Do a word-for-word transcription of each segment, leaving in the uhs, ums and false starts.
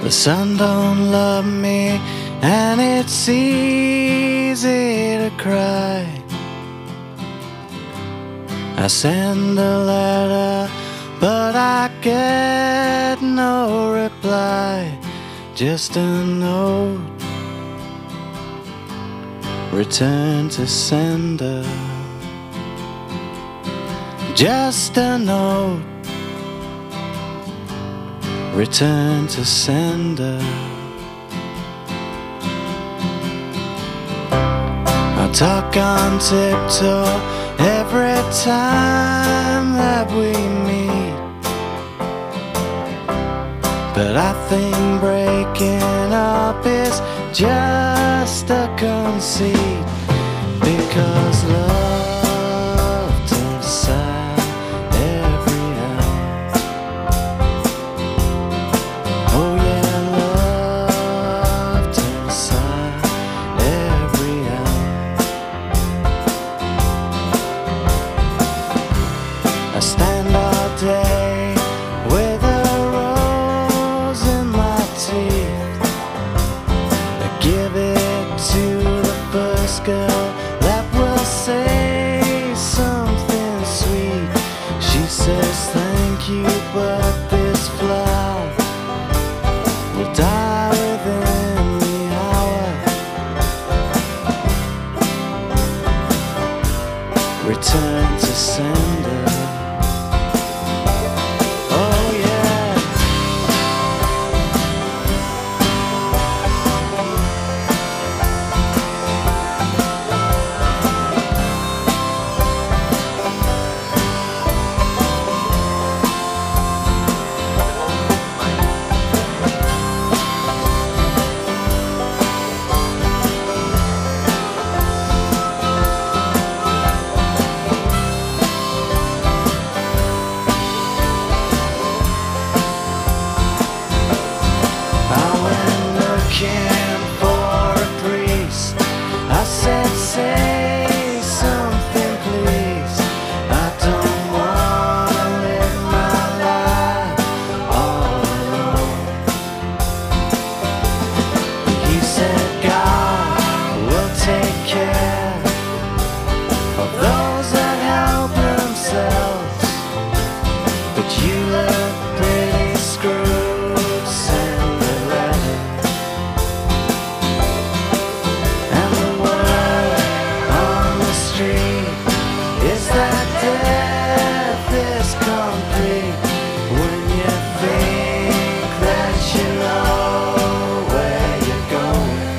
The sun don't love me, and it's easy to cry. I send a letter, but I get no reply. Just a note, return to sender. Just a note, return to sender. I talk on tiptoe every time that we meet, but I think breaking up is just a conceit, because love turns sad every hour. Oh yeah, love turns sad every hour. I stand all day with a rose in my teeth. I give it to the first girl that will say something sweet. She says thank you, but this flower will die within the hour. Return to sender. Oh yeah. I went looking for a priest. I said, say something please. I don't wanna live my life all alone. He said, God will take care of those that help themselves, but you look pretty screwed, Cinderella. And the word on the street is that death is complete when you think that you know where you're going.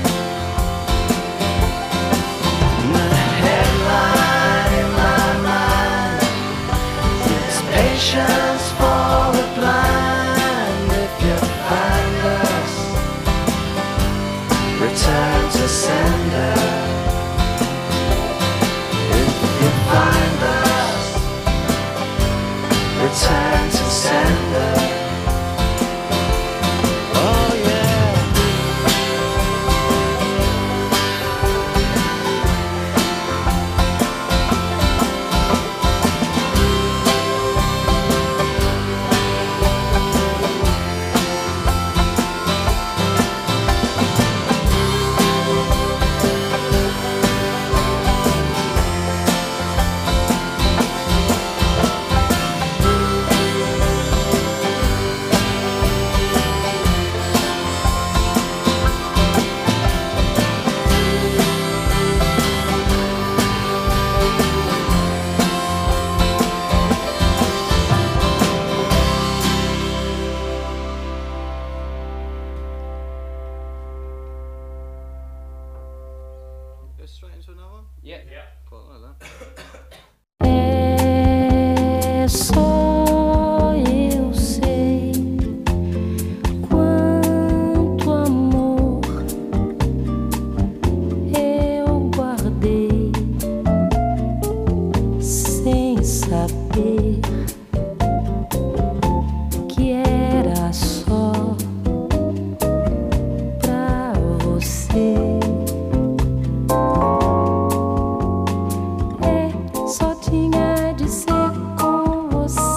And the headline in my mind is patience for the blind. If you find us, return to sender. If you find us, return to sender. Oh yeah. Go straight into another one? Yeah. Yeah. Quite like that. É só eu sei quanto amor eu guardei sem saber que era só pra você. É, só tinha de ser com você.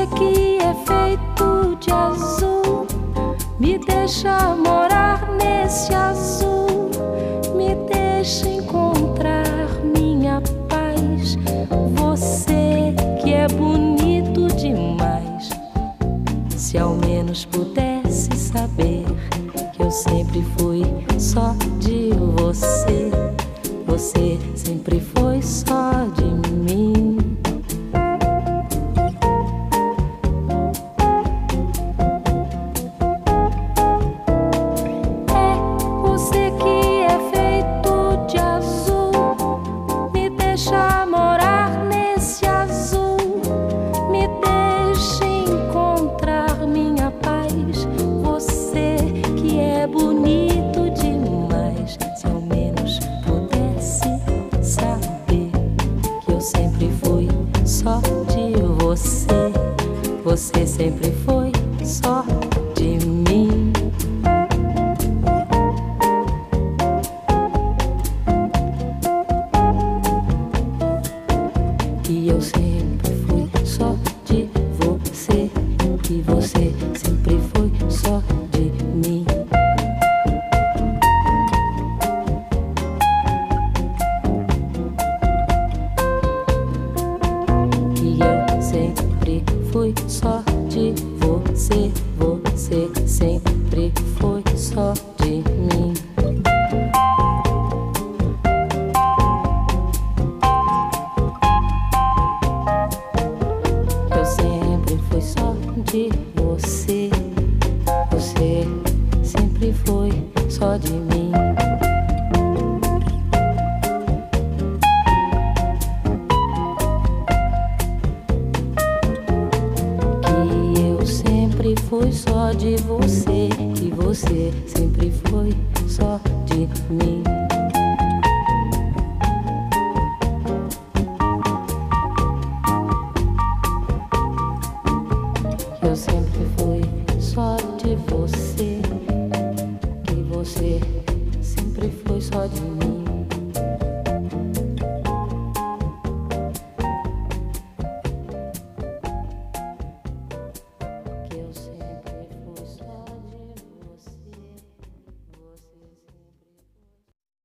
Você que é feito de azul, me deixa morar nesse azul, me deixa encontrar minha paz. Você que é bonito demais, se ao menos pudesse saber que eu sempre fui só de você, você sempre foi só de mim. É você que é feito de azul, me deixa morar nesse azul, me deixa encontrar minha paz. Você que é bonito demais, se ao menos pudesse saber que eu sempre fui só de você, você sempre foi só de mim. Que eu sempre fui só de você, que você sempre foi só de mim. Que eu sempre fui só de você, você sempre foi só de mim. Eu sempre fui só de você, você sempre foi só de mim. Que eu sempre fui só de você, que você sempre foi só de mim. Eu sempre fui só de você, que você sempre foi só de mim. Que eu sempre fui só de você, você sempre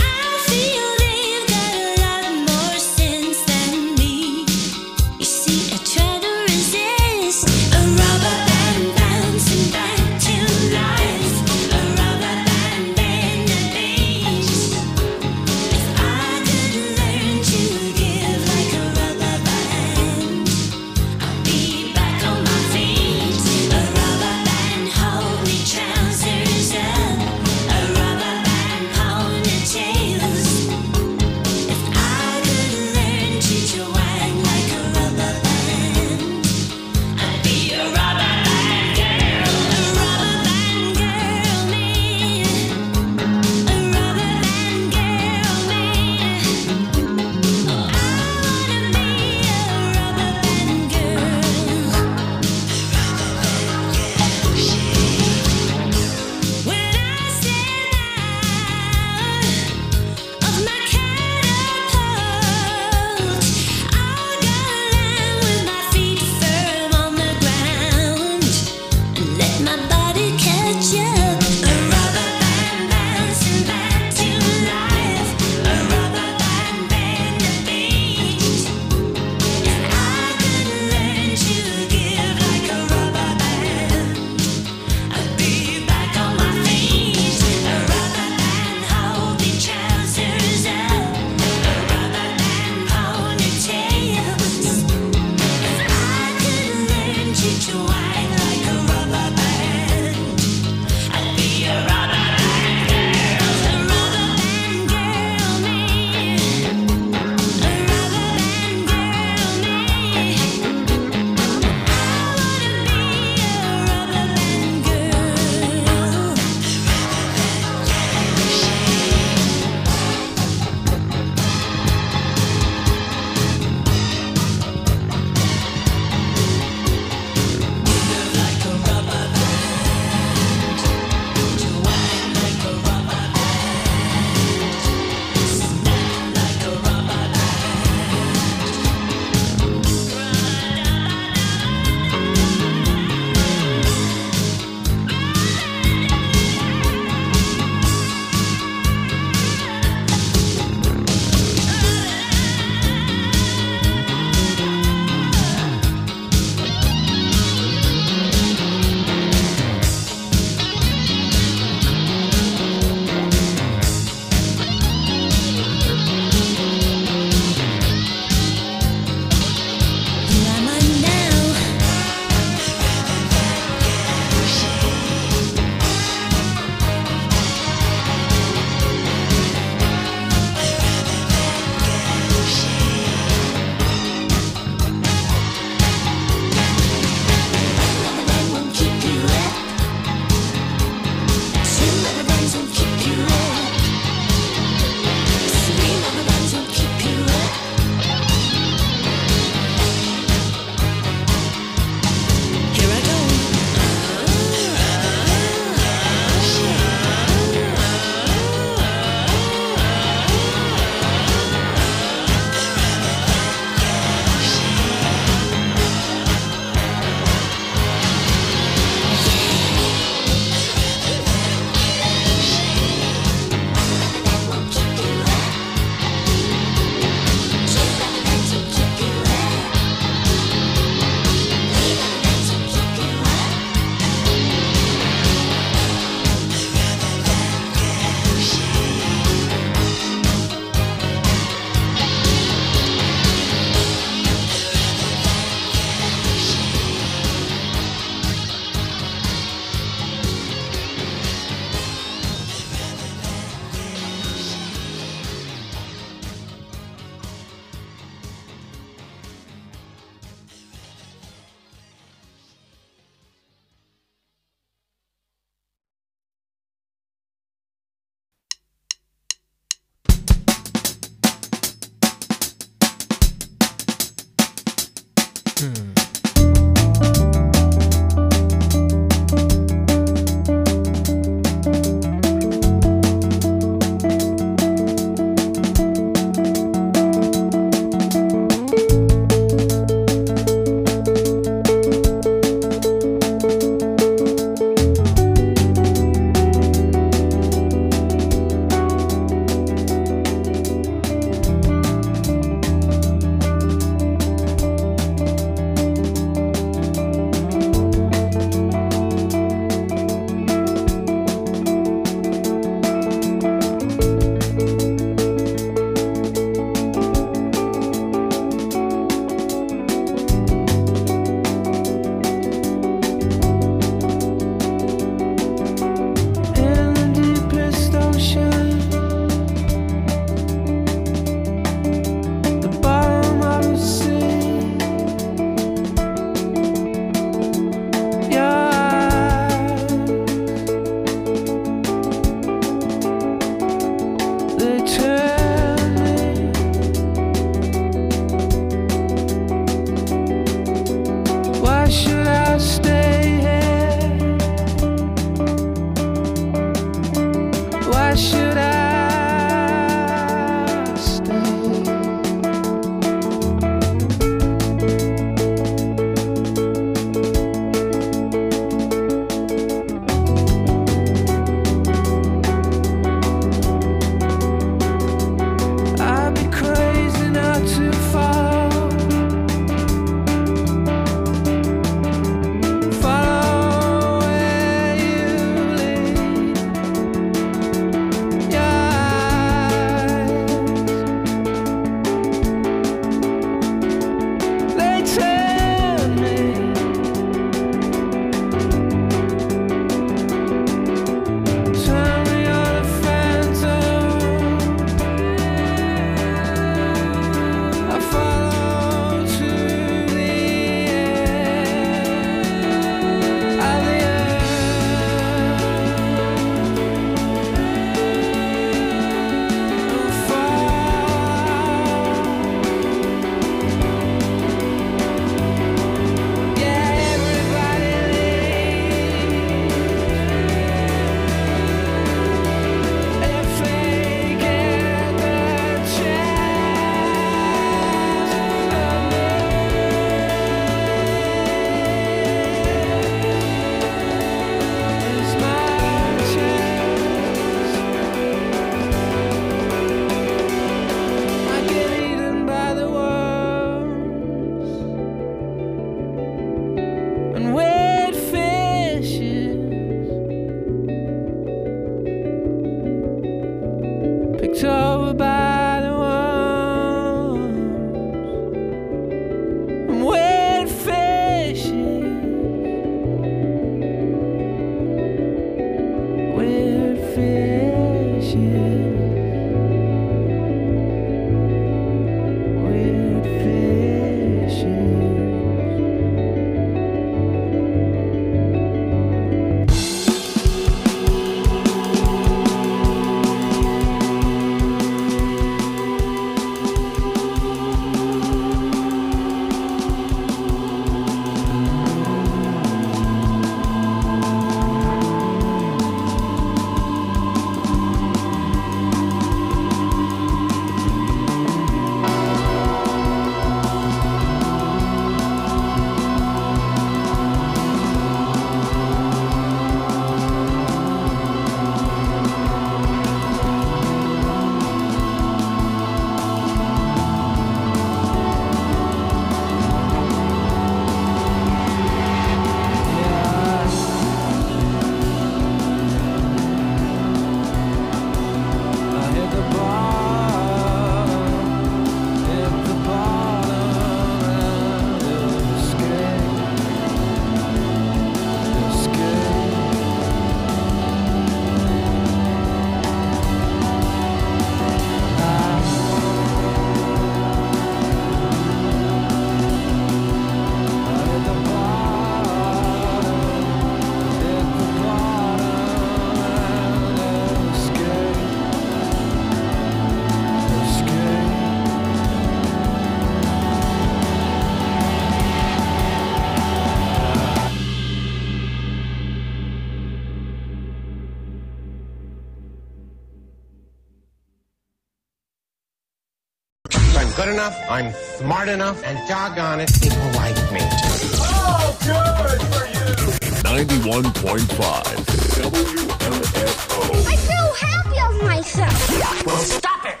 good enough, I'm smart enough, and doggone it, people like me. Oh, good for you! ninety-one point five W M F O. I feel happy of myself. Well, stop it!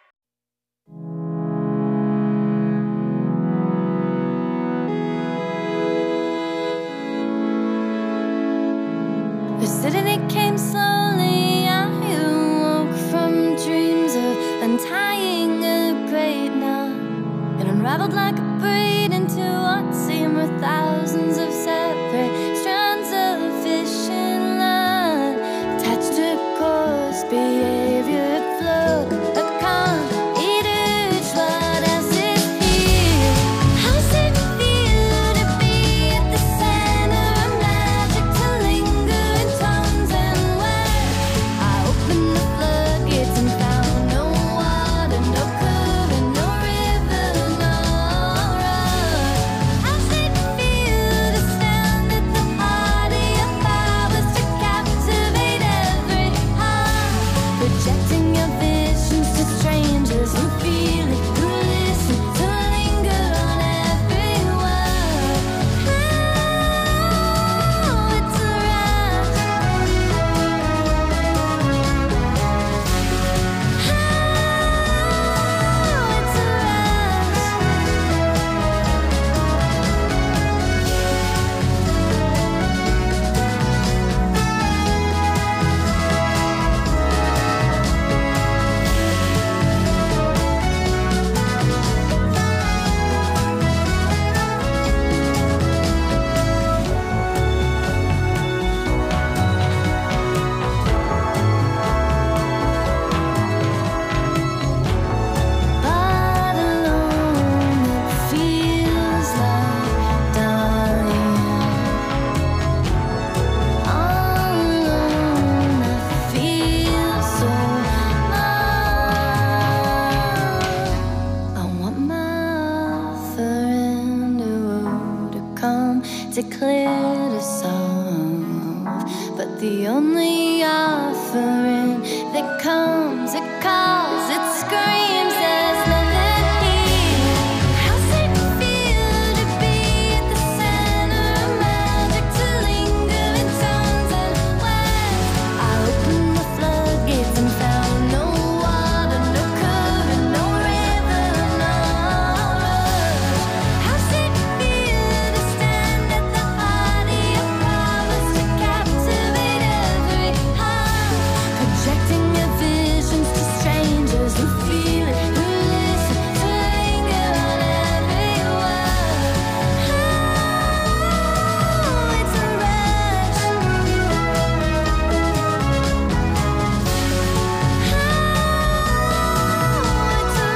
The city came slowly. I awoke from dreams of untying a great knot and unraveled like a braid into what seemed were thousands of separate strands of fishing line attached to course behavior at float. A con eater, what else is here? How's it feel to be at the center of magic, to linger in tones and words? I opened the floodgates and found no water, no current, no river, no road. How's it feel to stand at the heart of your powers, to captivate every heart, projecting your visions to strangers who feel it, who listen, to linger on every word. Oh, it's a rush. Oh, it's a But alone it feels like dying. All alone I feel so low. I want my offering to come to clear to solve, but the only offering that comes, it calls, it screams, there's nothing here. How's it feel to be at the center of magic, to linger in tones and words? I opened the floodgates and found no water, no current, no river, no road. How's it feel to stand at the heart of your powers, to captivate every heart, projecting your visions to strangers who feel it, who listen, to linger on every word. Oh, it's a rush. Oh, it's a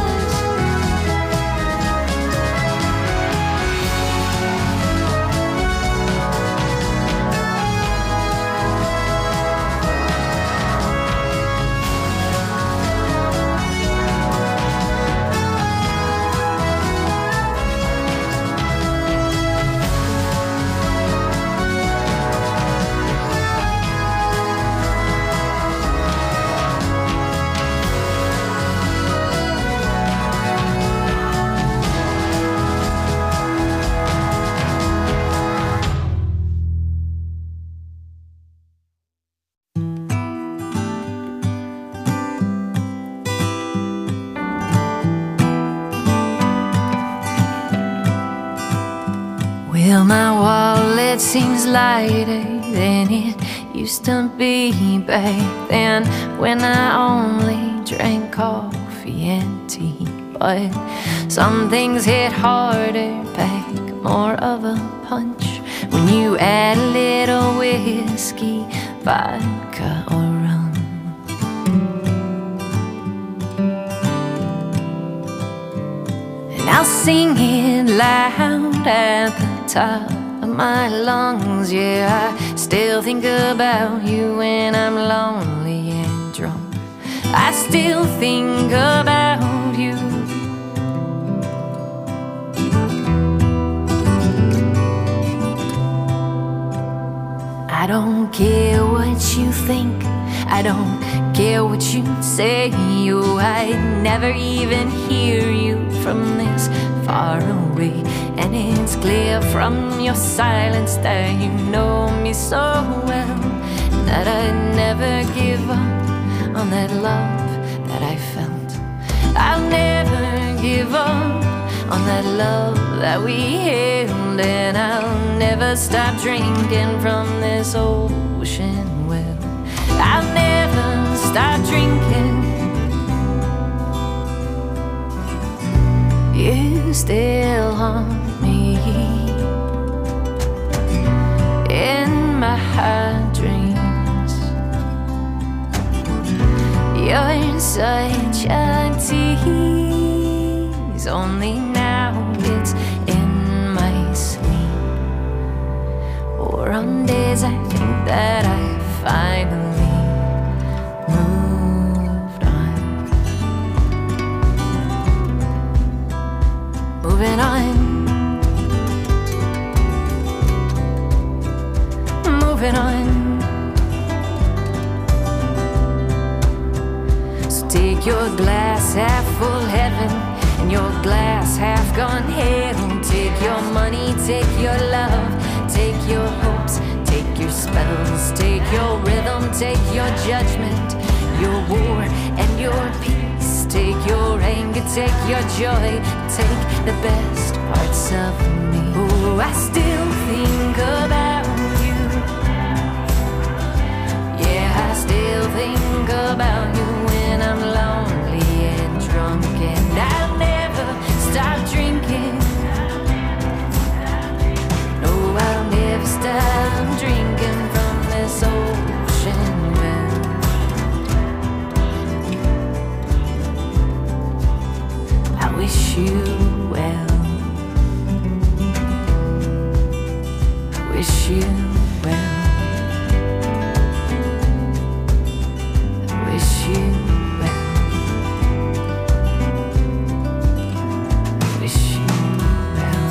Well, my wallet seems lighter than it used to be back then, when I only drank coffee and tea. But some things hit harder, pack more of a punch, when you add a little whiskey, vodka, or rum. And I'll sing it loud at the top of my lungs. Yeah, I still think about you when I'm lonely and drunk. I still think about you. I don't care what you think, I don't care what you say. You, I'd never even hear you from this far away. And it's clear from your silence that you know me so well, that I'd never give up on that love that I felt. I'll never give up on that love that we held, and I'll never stop drinking from this ocean well. I'll never stop drinking. You still haunt me in my dreams. You're such a tease. Only now it's in my sleep, or on days I think that I finally moved on. Moving on, moving on. So take your glass half full heaven and your glass half gone hell. Take your money, take your love, take your hopes, take your spells, take your rhythm, take your judgment, your war and your peace. Take your anger, take your joy, take the best parts of me. Oh, I still think about you. Yeah, I still think about you when I'm lonely and drunk, and I'll never stop drinking. No, I'll never stop drinking from this ocean well. I wish you well. I wish you well. I wish you well. I wish you well.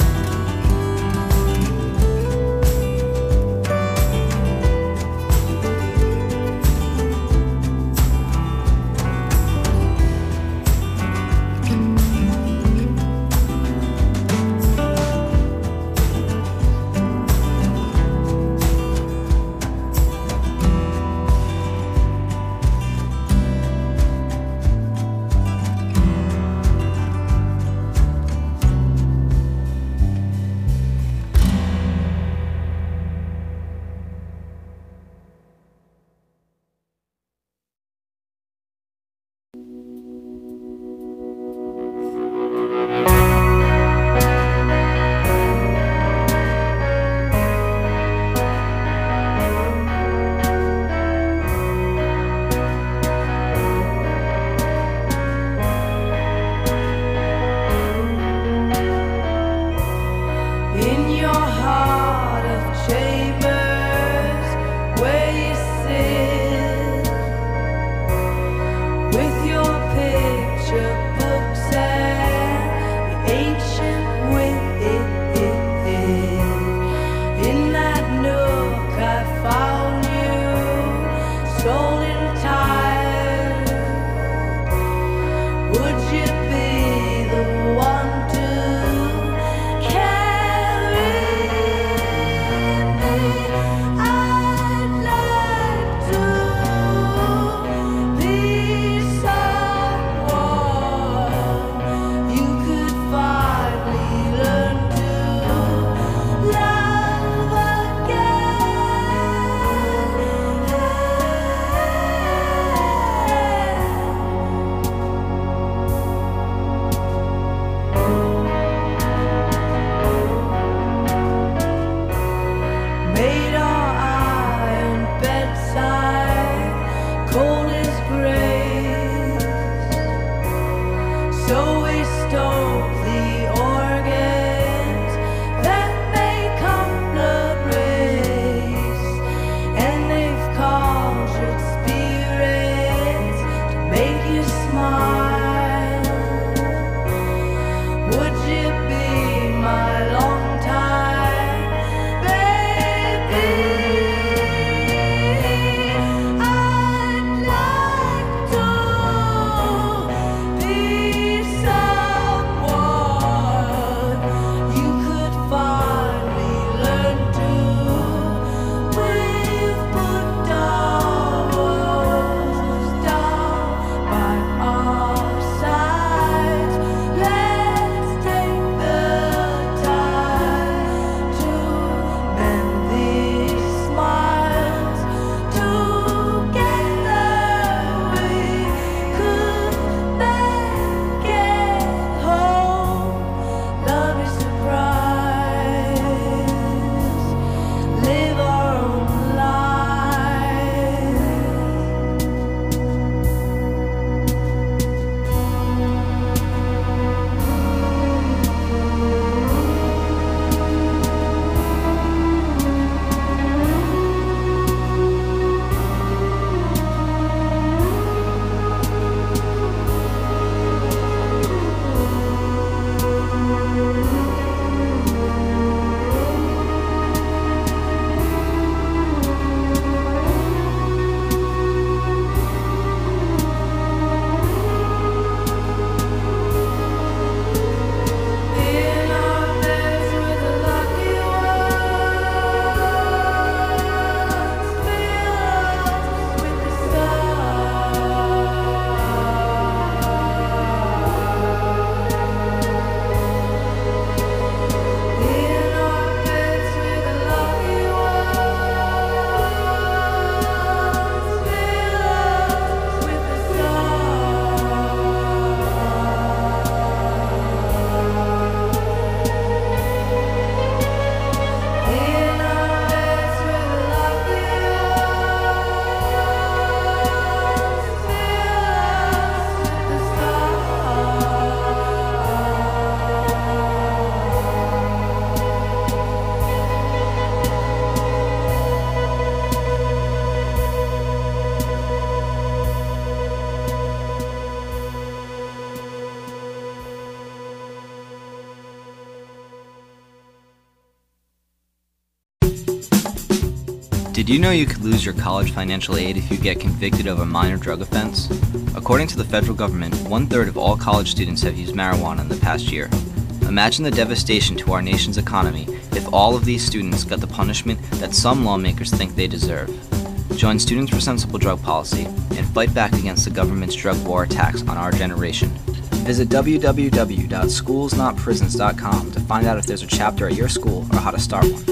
Did you know you could lose your college financial aid if you get convicted of a minor drug offense? According to the federal government, one-third of all college students have used marijuana in the past year. Imagine the devastation to our nation's economy if all of these students got the punishment that some lawmakers think they deserve. Join Students for Sensible Drug Policy and fight back against the government's drug war attacks on our generation. Visit w w w dot schools not prisons dot com to find out if there's a chapter at your school or how to start one.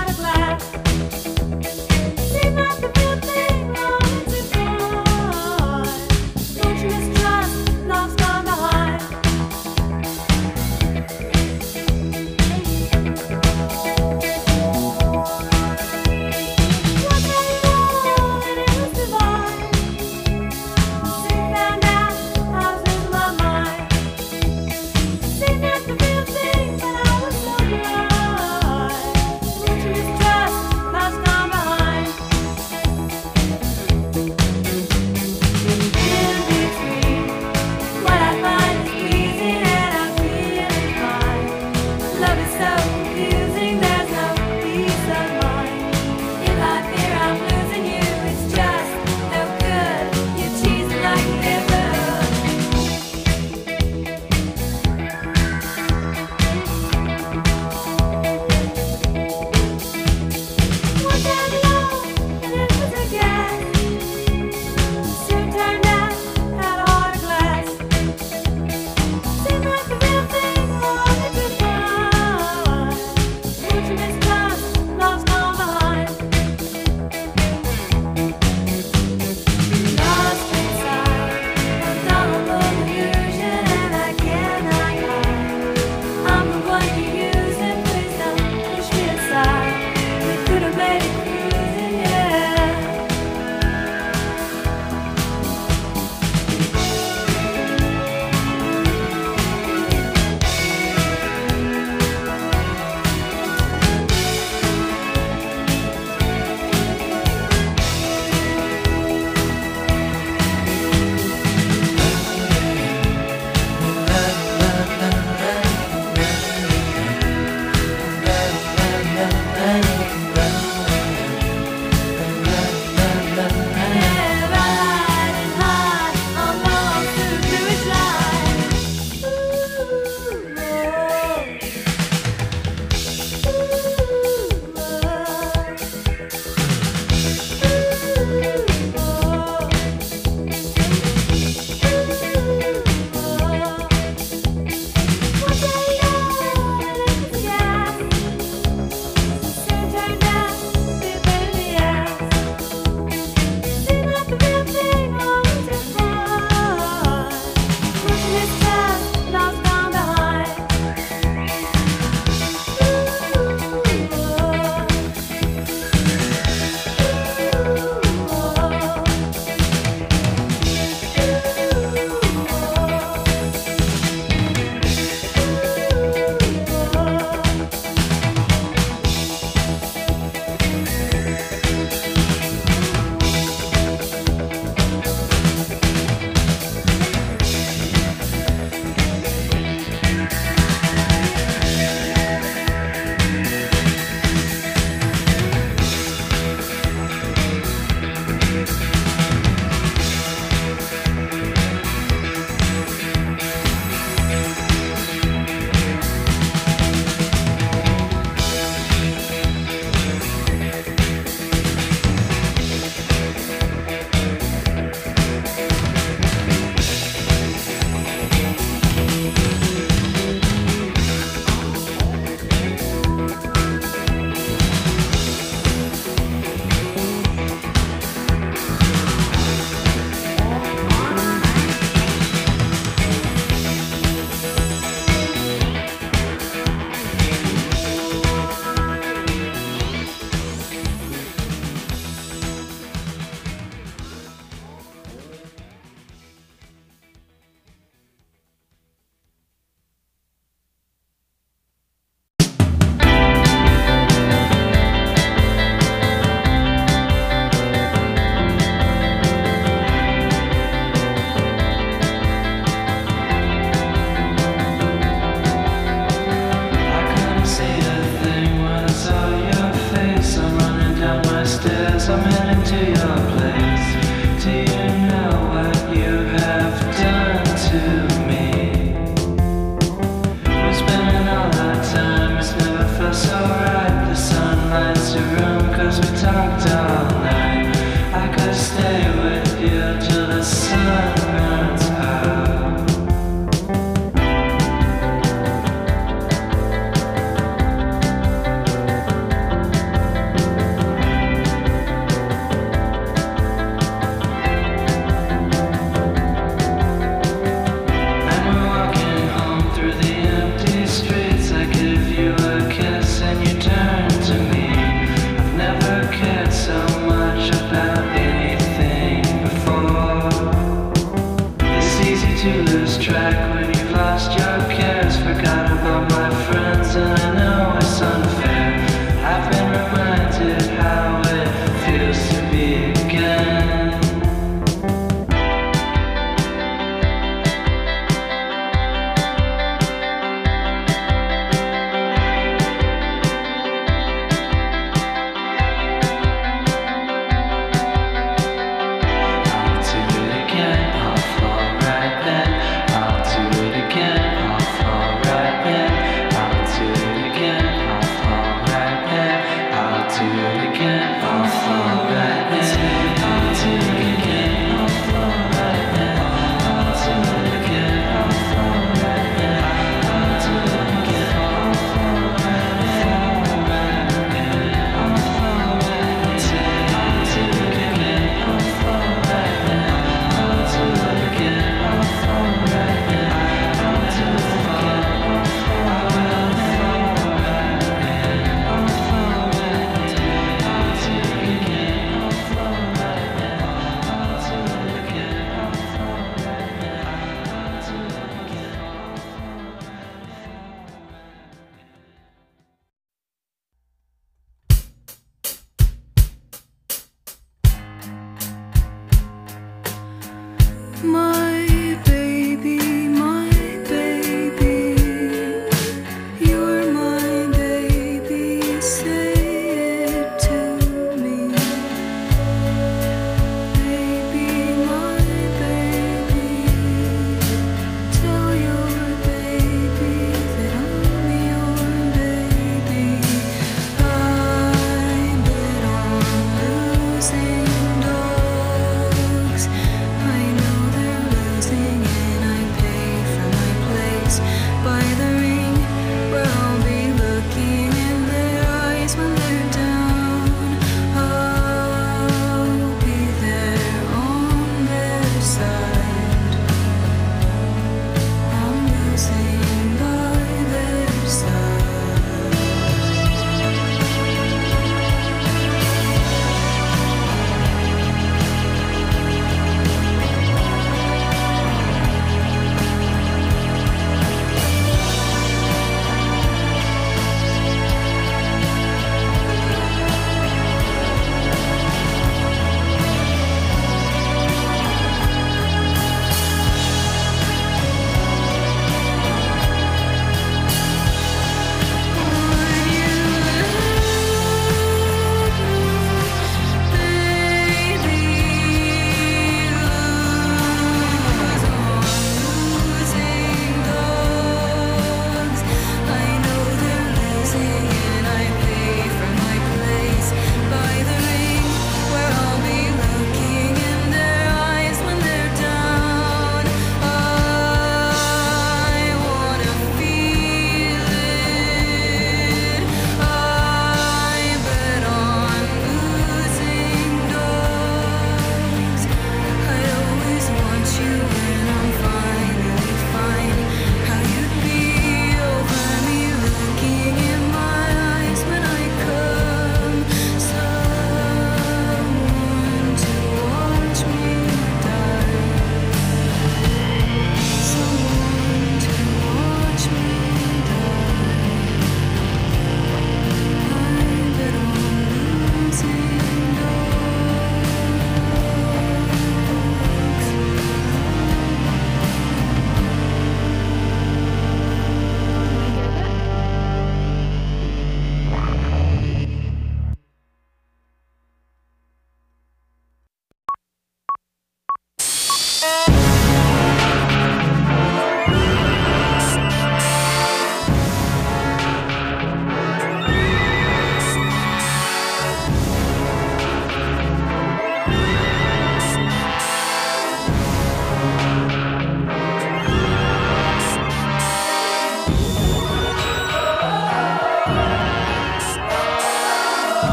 Seemed like a good thing long to go.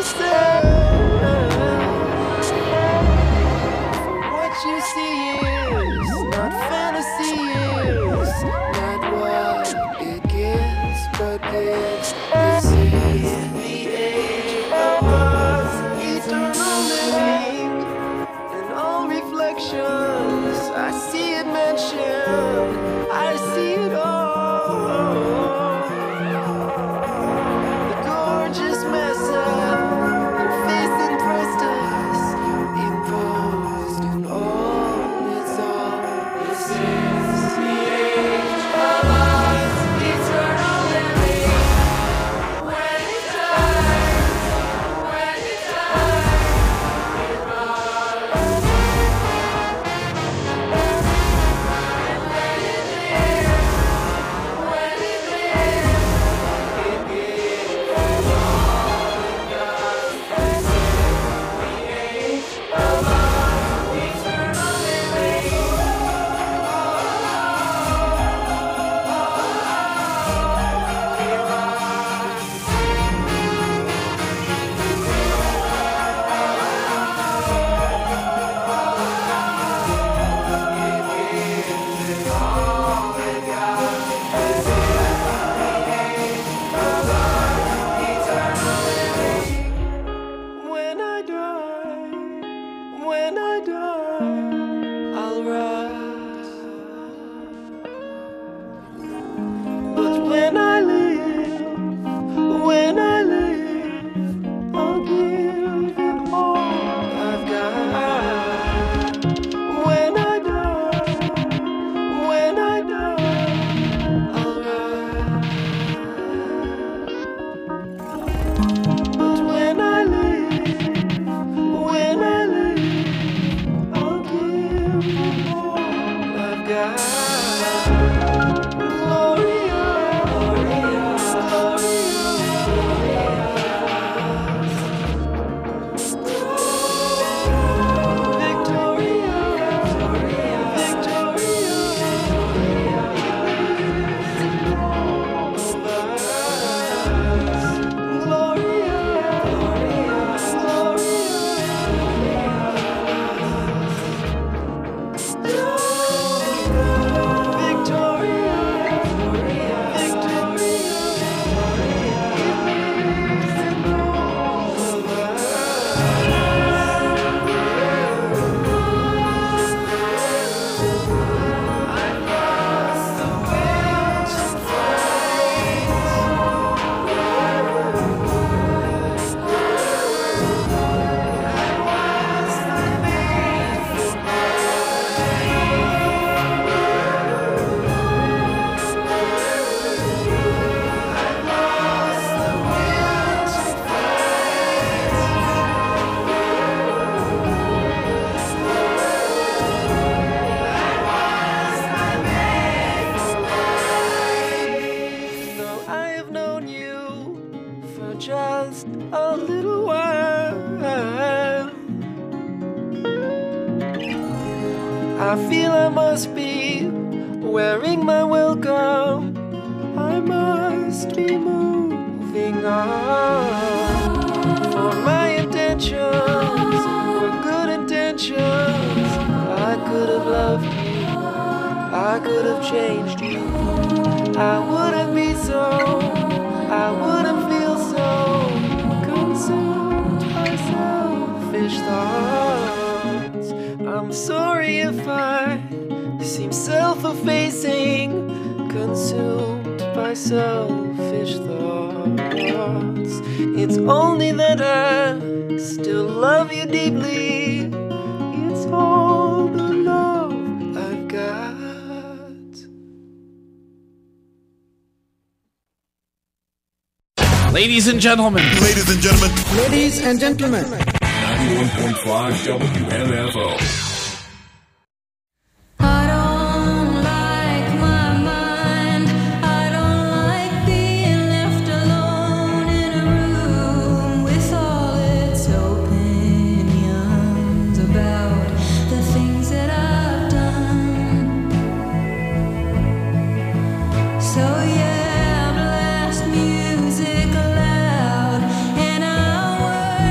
yourself. What you see is not fantasy, is not what it gives, but gives. This is the age of us, eternal living, and all reflections. I see it mentioned, I see it all. The gorgeous mess up, your face impressed us, imposed in all its all. This is the age of us, eternal living. When it dies, when it dies, it runs. And when it lives, when it lives, it gives all it does. This is the age of us, eternal living. When I die, when I die, I'll rise. But when I live, when I live, I'll give it all I've got. When I die, when I die, I'll rise. But when I live, when I live, I'll give it all I've got. Gloria, Gloria, Victoria, Though I have known you for just a little while, I feel I must be wearing my welcome. I must be moving on. For my intentions were good intentions. I could have loved you, I could have changed you. I wouldn't be so, I wouldn't feel so consumed by selfish thoughts. I'm sorry if I seem self-effacing, consumed by selfish thoughts. It's only that I still love you deeply. It's all the love I've got. Ladies and gentlemen. Ladies and gentlemen. Ladies and gentlemen. ninety-one point five W M F O. I don't like my mind. I don't like being left alone in a room with all its opinions about the things that I've done. So yeah, blast music loud and I'll work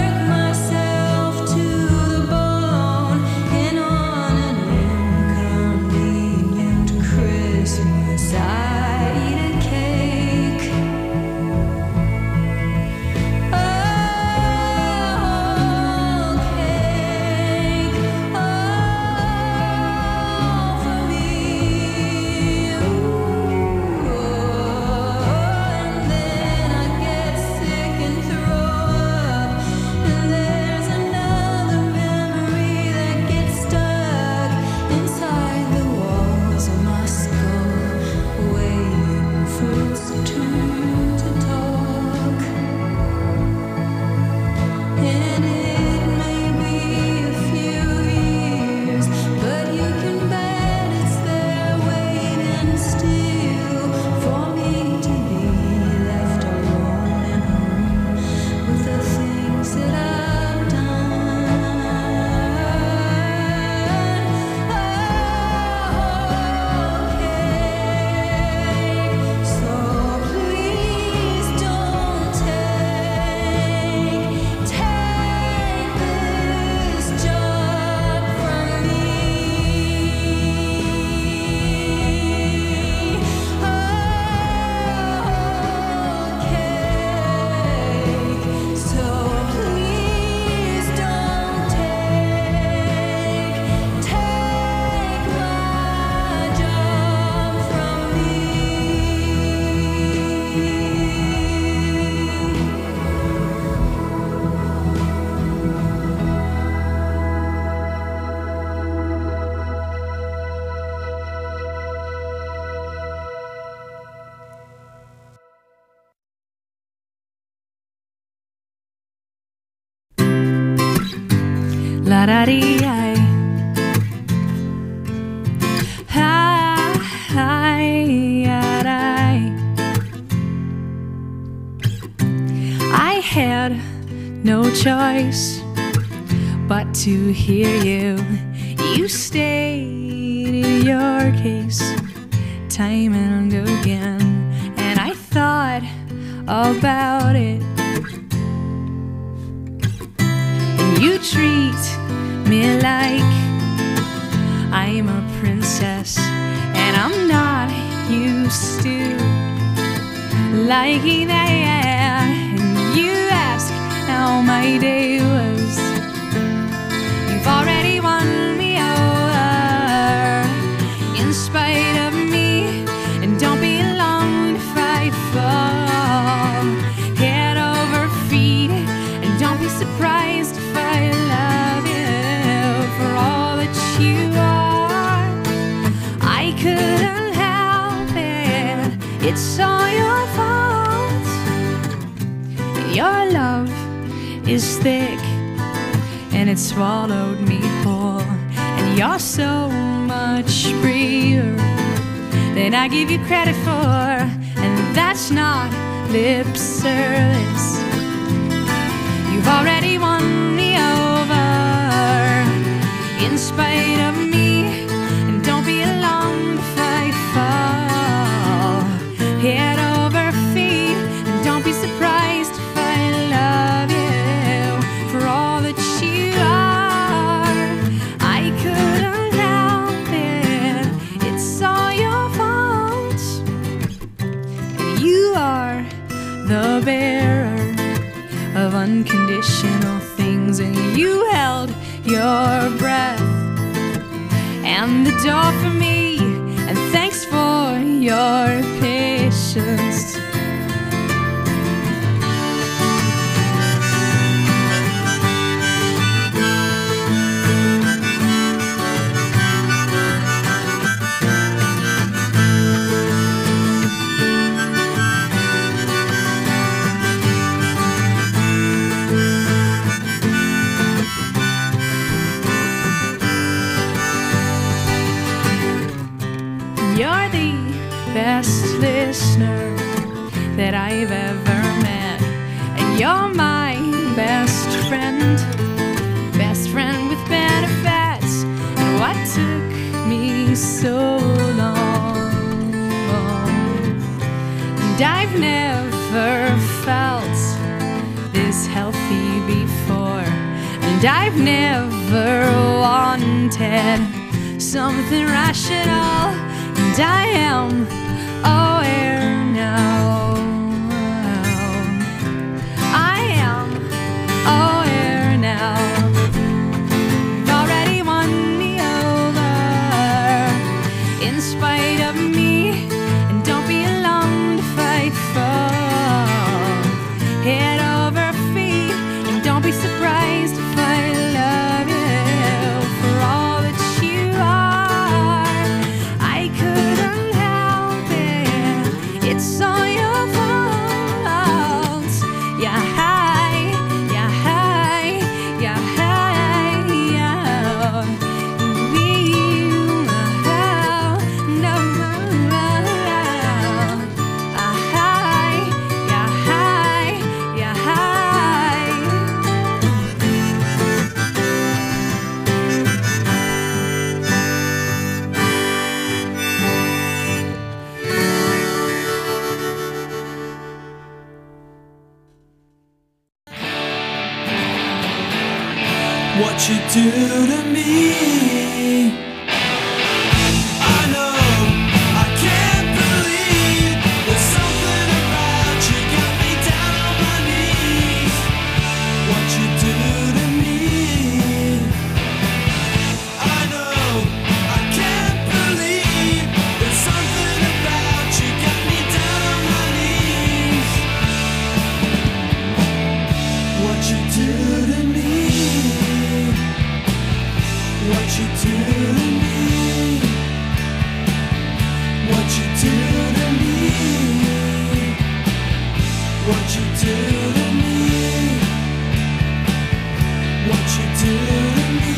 La da dee I. Hi, hi, I. I had no choice but to hear you. You stated your case time and again, and I thought about it. And you treat me like I'm a princess, and I'm not used to liking that. And you ask how my day was. You've already won me over in spite of me, and don't be long to fight for. Head over feet, and don't be surprised if I love you for all that you are. I couldn't help it, it's all your fault. Your love is thick and it swallowed me whole, and you're so much braver than I give you credit for, and that's not lip service. You've already won me over in spite of me, and don't be long to fight for. Head over feet, and don't be surprised if I love you for all that you are. I couldn't help it, it's all your fault. And you are the bearer of unconditional things, and you held your breath and the door for me, and thanks for your patience. You're the best listener that I've ever met, and you're my best friend, best friend with benefits. And what took me so long? And I've never felt this healthy before, and I've never wanted something rational. And I am aware now. I am aware now. You've already won me over in spite of me, and don't be long to fight for. Head over feet, and don't be surprised if I love you for all that you are. Couldn't help it, it's all your fault. Yeah, hi, yeah, hi, yeah, hi, yeah. We, oh, no, ah, hi, yeah, hi, yeah, hi. What you do to me, I know, I can't believe. There's something about you got me down on my knees. What you do to me, I know, I can't believe. There's something about you got me down on my knees. What you do to me, what you do to me, what you do to me, what you do to me, what you do to me.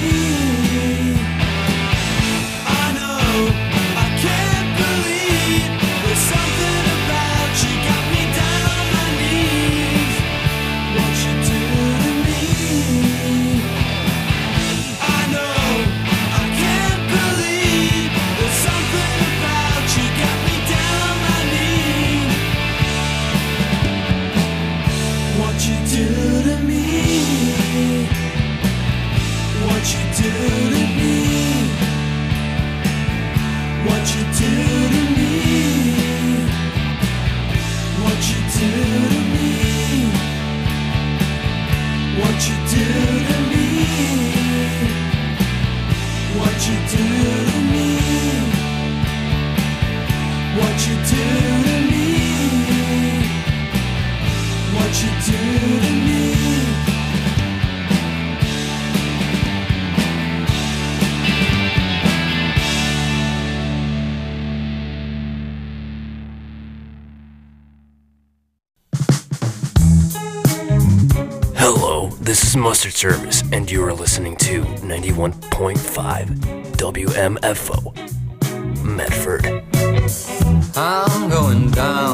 what you do to me, what you do to me, what you do to me, what you do to me. Hello, this is Mustard Service, and you are listening to ninety-one point five W M F O, Medford. I'm going down